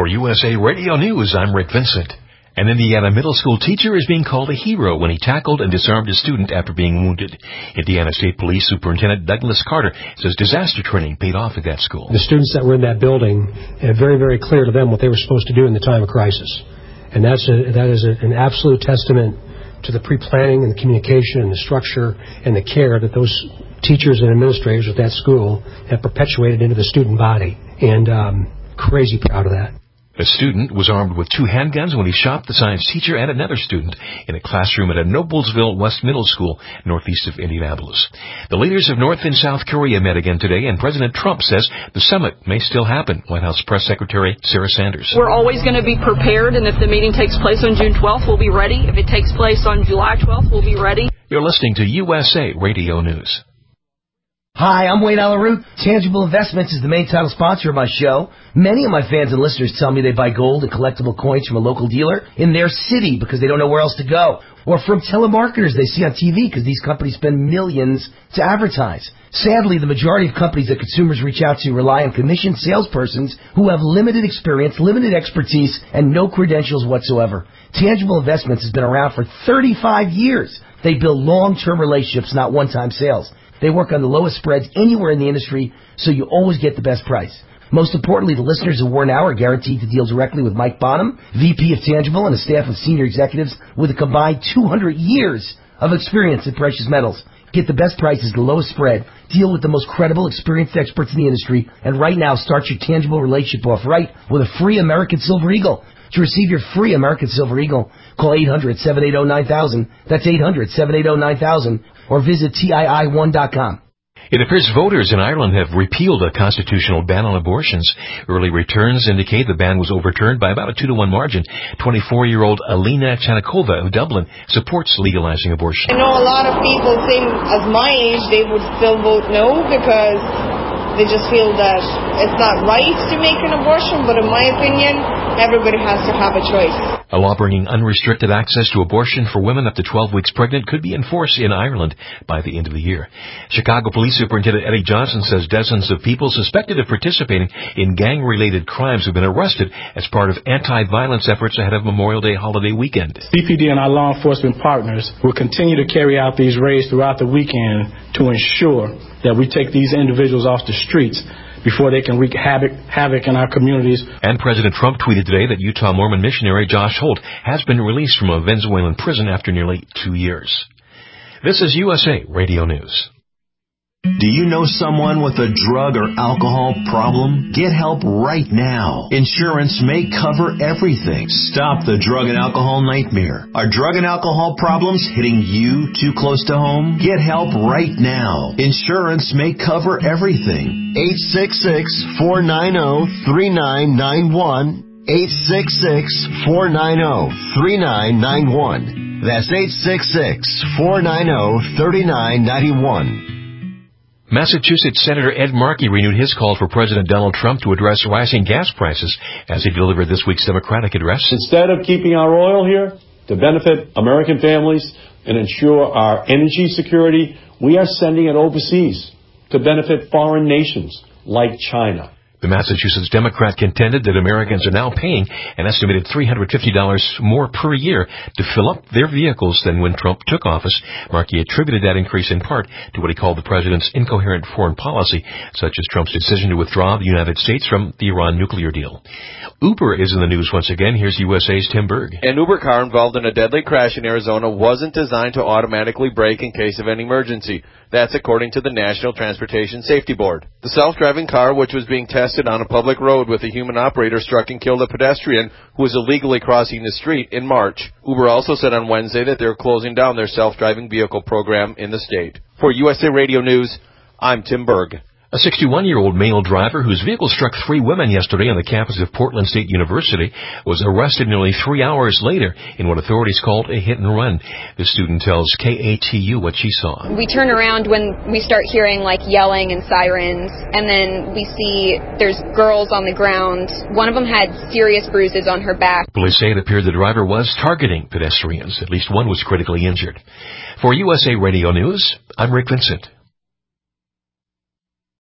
For USA Radio News, I'm Rick Vincent. An Indiana middle school teacher is being called a hero when he tackled and disarmed a student after being wounded. Indiana State Police Superintendent Douglas Carter says disaster training paid off at that school. The students that were in that building, very, very clear to them what they were supposed to do in the time of crisis. And that is an absolute testament to the pre-planning and the communication and the structure and the care that those teachers and administrators at that school have perpetuated into the student body. And crazy proud of that. A student was armed with 2 handguns when he shot the science teacher and another student in a classroom at a Noblesville West Middle School, northeast of Indianapolis. The leaders of North and South Korea met again today, and President Trump says the summit may still happen. White House Press Secretary Sarah Sanders. We're always going to be prepared, and if the meeting takes place on June 12th, we'll be ready. If it takes place on July 12th, we'll be ready. You're listening to USA Radio News. Hi, I'm Wayne Alaroot. Tangible Investments is the main title sponsor of my show. Many of my fans and listeners tell me they buy gold and collectible coins from a local dealer in their city because they don't know where else to go. Or from telemarketers they see on TV because these companies spend millions to advertise. Sadly, the majority of companies that consumers reach out to rely on commissioned salespersons who have limited experience, limited expertise, and no credentials whatsoever. Tangible Investments has been around for 35 years. They build long-term relationships, not one-time sales. They work on the lowest spreads anywhere in the industry, so you always get the best price. Most importantly, the listeners of War Now are guaranteed to deal directly with Mike Bonham, VP of Tangible, and a staff of senior executives with a combined 200 years of experience in precious metals. Get the best prices, the lowest spread, deal with the most credible, experienced experts in the industry, and right now start your Tangible relationship off right with a free American Silver Eagle. To receive your free American Silver Eagle, call 800-780-9000. That's 800-780-9000. Or visit TII1.com. It appears voters in Ireland have repealed a constitutional ban on abortions. Early returns indicate the ban was overturned by about a 2-to-1 margin. 24-year-old Alina Chanikova of Dublin supports legalizing abortion. I know a lot of people think as my age they would still vote no because they just feel that it's not right to make an abortion, but in my opinion, everybody has to have a choice. A law bringing unrestricted access to abortion for women up to 12 weeks pregnant could be enforced in Ireland by the end of the year. Chicago Police Superintendent Eddie Johnson says dozens of people suspected of participating in gang-related crimes have been arrested as part of anti-violence efforts ahead of Memorial Day holiday weekend. CPD and our law enforcement partners will continue to carry out these raids throughout the weekend to ensure that we take these individuals off the streets before they can wreak havoc in our communities. And President Trump tweeted today that Utah Mormon missionary Josh Holt has been released from a Venezuelan prison after nearly 2 years. This is USA Radio News. Do you know someone with a drug or alcohol problem? Get help right now. Insurance may cover everything. Stop the drug and alcohol nightmare. Are drug and alcohol problems hitting you too close to home? Get help right now. Insurance may cover everything. 866-490-3991. 866-490-3991. That's 866-490-3991. Massachusetts Senator Ed Markey renewed his call for President Donald Trump to address rising gas prices as he delivered this week's Democratic address. Instead of keeping our oil here to benefit American families and ensure our energy security, we are sending it overseas to benefit foreign nations like China. The Massachusetts Democrat contended that Americans are now paying an estimated $350 more per year to fill up their vehicles than when Trump took office. Markey attributed that increase in part to what he called the president's incoherent foreign policy, such as Trump's decision to withdraw the United States from the Iran nuclear deal. Uber is in the news once again. Here's USA's Tim Berg. An Uber car involved in a deadly crash in Arizona wasn't designed to automatically brake in case of an emergency. That's according to the National Transportation Safety Board. The self-driving car, which was being tested on a public road with a human operator, struck and killed a pedestrian who was illegally crossing the street in March. Uber also said on Wednesday that they're closing down their self-driving vehicle program in the state. For USA Radio News, I'm Tim Berg. A 61-year-old male driver whose vehicle struck 3 women yesterday on the campus of Portland State University was arrested nearly 3 hours later in what authorities called a hit and run. The student tells KATU what she saw. We turn around when we start hearing yelling and sirens, and then we see there's girls on the ground. One of them had serious bruises on her back. Police say it appeared the driver was targeting pedestrians. At least one was critically injured. For USA Radio News, I'm Rick Vincent.